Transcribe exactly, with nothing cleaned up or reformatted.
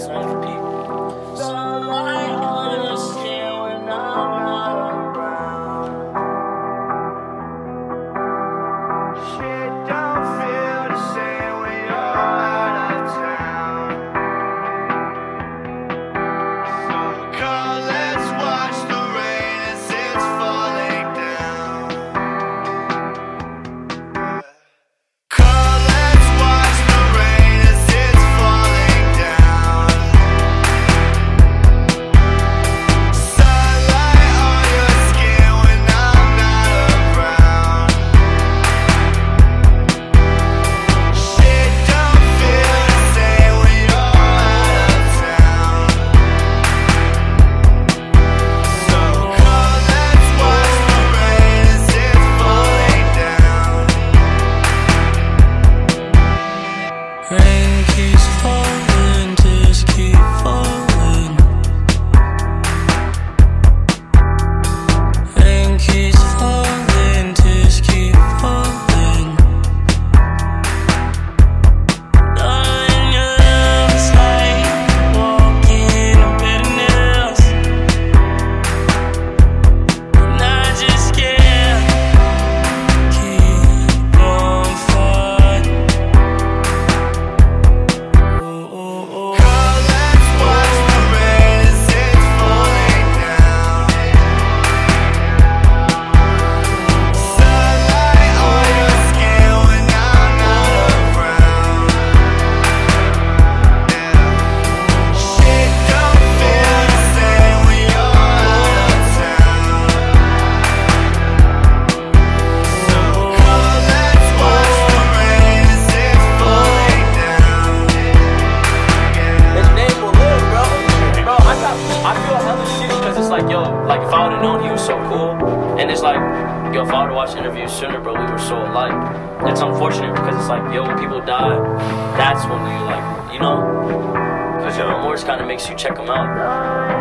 This one for people. Sunlight on your skin when I'm not around. Shit don't feel the same when you're out of town. So come, let's watch the rain as it's falling down. Come, let's watch the rain as it's falling down. Sunlight on your skin when I'm not around. Shit don't feel the same when you're out of town. So come, let's watch the rain as it's falling down. Rain keeps falling, just keep falling. Rain keeps falling, just keep falling. Darling, your love's like walking on better nails, and I just can't keep on fighting. Oh, oh, oh. Come, let's watch the rain as it's falling down. Sunlight on your skin when I'm not around. Shit don't feel the same when you're out of town. So come, let's watch the rain as it's falling down. His name will live, bro. Bro, I got, I feel hella shit because it's like, yo, like if I would've known he was so cool, and it's like, yo, if I would've watched interviews sooner, bro, we were so alike. It's unfortunate because it's like, yo, when people die, that's when you like, you know, because your remorse kind of makes you check them out.